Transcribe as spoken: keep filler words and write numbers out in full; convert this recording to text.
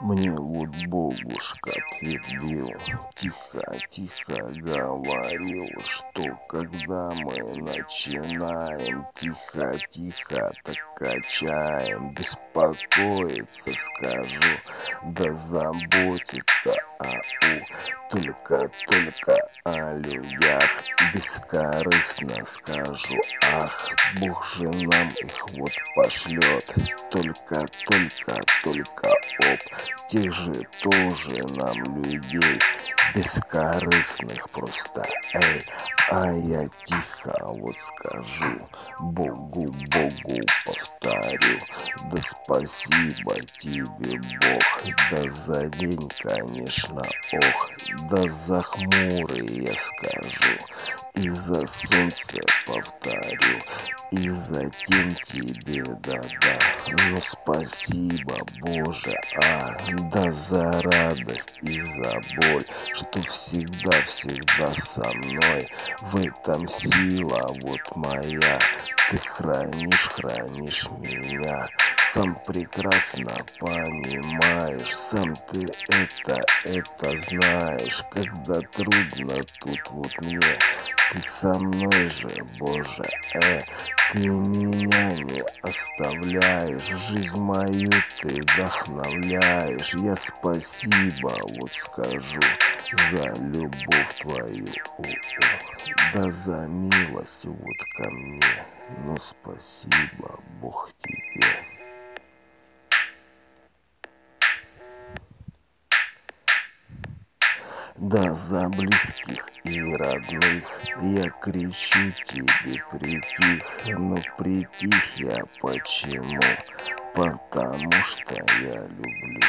Мне вот Богушка твердил, тихо-тихо говорил, что когда мы начинаем тихо-тихо так качаем, беспокоиться скажу, да заботиться, ау, только-только о людях, бескорыстно скажу, ах, Бог же нам их вот пошлет, только-только, только оп, тех же тоже нам людей, бескорыстных просто, эй, а я тихо вот скажу, Богу, Богу повторю, да спасибо тебе, Бог, да за день, конечно, ох, да за хмурый я скажу, и за солнце повторю, и за тень тебе, да-да, ну спасибо, Боже, а, да за радость и за боль, что всегда-всегда со мной, в этом сила вот моя, ты хранишь, хранишь меня, сам прекрасно понимаешь, сам ты это, это знаешь, когда трудно тут вот мне, ты со мной же, Боже, э, ты меня не оставляешь, жизнь мою ты вдохновляешь, я спасибо вот скажу за любовь твою, о-о, да за милость вот ко мне, ну спасибо, Бог тебе. Да за близких и родных я кричу тебе притих, но притих я почему? Потому что я люблю.